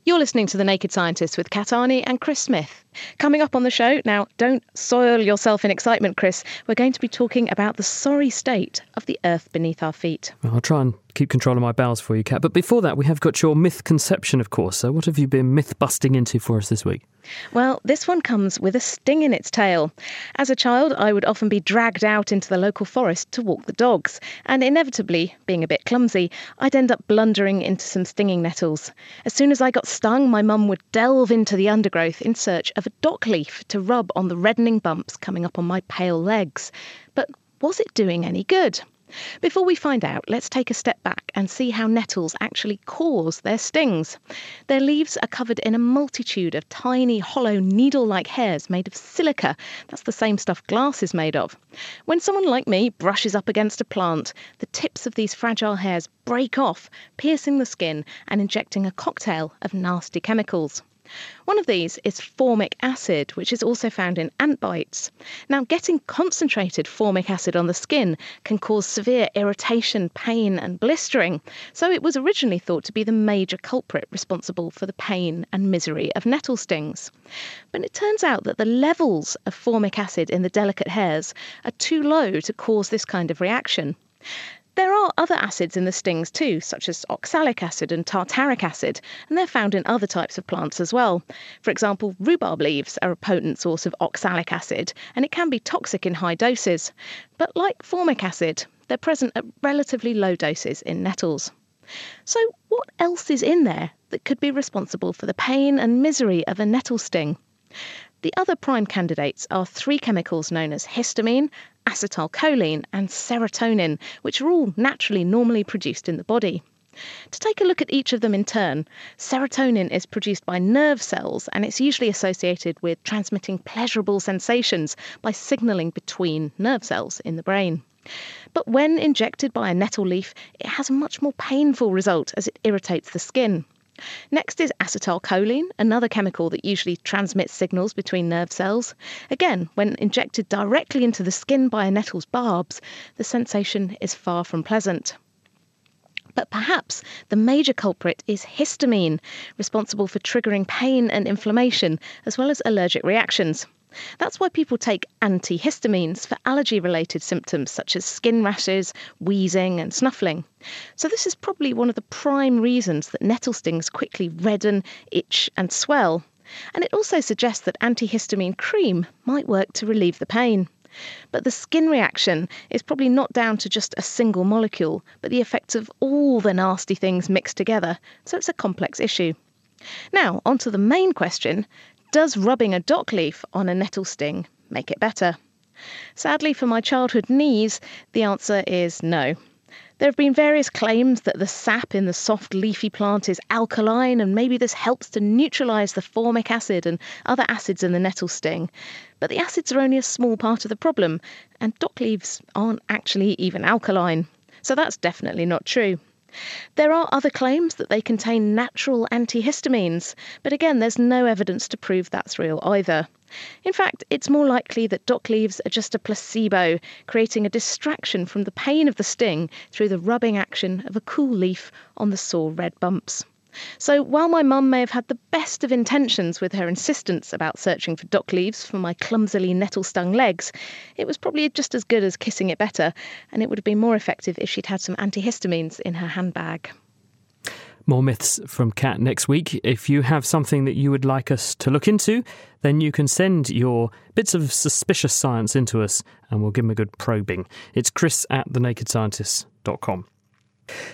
You're listening to The Naked Scientist with Kat Arney and Chris Smith. Coming up on the show, now don't soil yourself in excitement, Chris, we're going to be talking about the sorry state of the earth beneath our feet. Well, I'll try and keep control of my bowels for you, Kat. But before that, we have got your myth conception, of course. So what have you been myth-busting into for us this week? Well, this one comes with a sting in its tail. As a child, I would often be dragged out into the local forest to walk the dogs. And inevitably, being a bit clumsy, I'd end up blundering into some stinging nettles. As soon as I got stung, my mum would delve into the undergrowth in search of a dock leaf to rub on the reddening bumps coming up on my pale legs. But was it doing any good? Before we find out, let's take a step back and see how nettles actually cause their stings. Their leaves are covered in a multitude of tiny, hollow, needle-like hairs made of silica. That's the same stuff glass is made of. When someone like me brushes up against a plant, the tips of these fragile hairs break off, piercing the skin and injecting a cocktail of nasty chemicals. One of these is formic acid, which is also found in ant bites. Now, getting concentrated formic acid on the skin can cause severe irritation, pain and blistering, so it was originally thought to be the major culprit responsible for the pain and misery of nettle stings. But it turns out that the levels of formic acid in the delicate hairs are too low to cause this kind of reaction. There are other acids in the stings too, such as oxalic acid and tartaric acid, and they're found in other types of plants as well. For example, rhubarb leaves are a potent source of oxalic acid, and it can be toxic in high doses. But like formic acid, they're present at relatively low doses in nettles. So what else is in there that could be responsible for the pain and misery of a nettle sting? The other prime candidates are three chemicals known as histamine, acetylcholine and serotonin, which are all naturally normally produced in the body. To take a look at each of them in turn, serotonin is produced by nerve cells and it's usually associated with transmitting pleasurable sensations by signalling between nerve cells in the brain. But when injected by a nettle leaf, it has a much more painful result as it irritates the skin. Next is acetylcholine, another chemical that usually transmits signals between nerve cells. Again, when injected directly into the skin by a nettle's barbs, the sensation is far from pleasant. But perhaps the major culprit is histamine, responsible for triggering pain and inflammation, as well as allergic reactions. That's why people take antihistamines for allergy-related symptoms such as skin rashes, wheezing and snuffling. So this is probably one of the prime reasons that nettle stings quickly redden, itch and swell. And it also suggests that antihistamine cream might work to relieve the pain. But the skin reaction is probably not down to just a single molecule, but the effects of all the nasty things mixed together, so it's a complex issue. Now, on to the main question. Does rubbing a dock leaf on a nettle sting make it better? Sadly for my childhood knees, the answer is no. There have been various claims that the sap in the soft leafy plant is alkaline and maybe this helps to neutralise the formic acid and other acids in the nettle sting. But the acids are only a small part of the problem, and dock leaves aren't actually even alkaline. So that's definitely not true. There are other claims that they contain natural antihistamines, but again, there's no evidence to prove that's real either. In fact, it's more likely that dock leaves are just a placebo, creating a distraction from the pain of the sting through the rubbing action of a cool leaf on the sore red bumps. So while my mum may have had the best of intentions with her insistence about searching for dock leaves for my clumsily nettle-stung legs, it was probably just as good as kissing it better, and it would have been more effective if she'd had some antihistamines in her handbag. More myths from Kat next week. If you have something that you would like us to look into, then you can send your bits of suspicious science into us and we'll give them a good probing. It's chris@thenakedscientist.com.